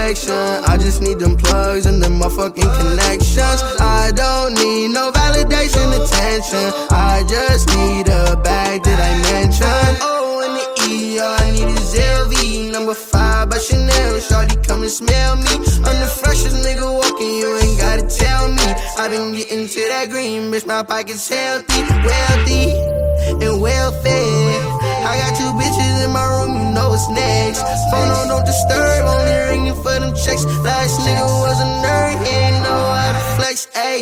affection. I just need them plugs and them motherfucking connections. I don't need no validation, attention. I just need a bag that I mentioned. Oh, in the E, all I need is LV. Number 5 by Chanel. Shawty, come and smell me. I'm the freshest nigga walking, you ain't gotta tell me. I been getting to that green, bitch, my pocket's healthy, wealthy, and well-fed. I got 2 bitches in my room, you know what's next. Phone on don't disturb, only ringing for them checks. Last nigga was a nerd, he ain't know how to flex. Ayy,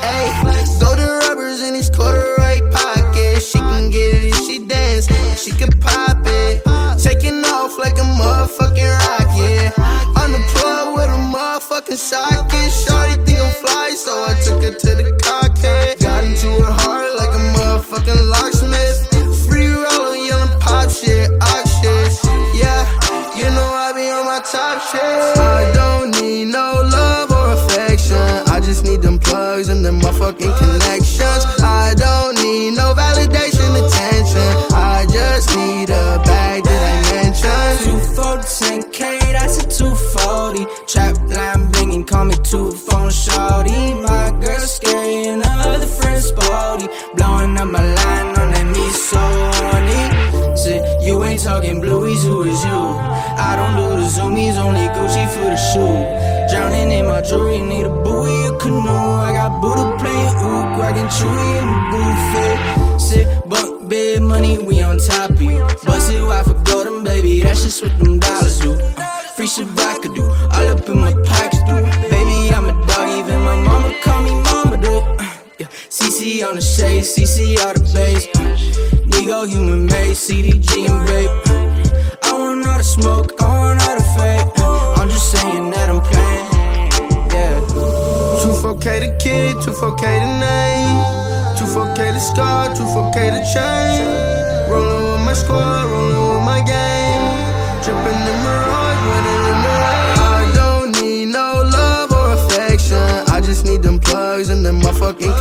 ayy, golden rubbers in his corduroy pocket. She can get it if she dance, she can pop it. Taking off like a motherfucking rocket. On the plug with a motherfucking socket. Shorty think I'm fly, so I took her to the cockpit. Got into her heart like a motherfucking locksmith. Free roller, yelling pop shit, ox shit. Yeah, you know I be on my top shit. I don't need no love or affection. I just need them plugs and them motherfucking connections. I don't need no validation, attention. I just need a bag that I mentioned. 240, 10K, that's a 240. Trap line banging, call me 2 phone shorty. My girl scary and her other friends sporty. Blowing up my line on that me so horny. Say, you ain't talking blueies, who is you? I don't do the zoomies, only Gucci for the shoe. Drowning in my jewelry, need a buoy, a canoe. I got Buddha playing ook, rockin' Chewy in the buffet. Sit, bunk bed, money, we on top of you. Bust it wide for golden, baby, that's just what them dollars do. Free shit I could do, all up in my pockets do. Baby, I'm a dog, even my mama call me mama, dude. Yeah, CC on the shade, CC all the bass. Nego, human made, CDG and vape. I want all the smoke, I want all the fake. I'm just saying that I'm playing, yeah. 24K the kid, 24K the name, 24K the scar, 24K the chain. Rollin' with my squad, rollin' with my game. Drippin' in mirage, running in the rain. I don't need no love or affection. I just need them plugs and them motherfucking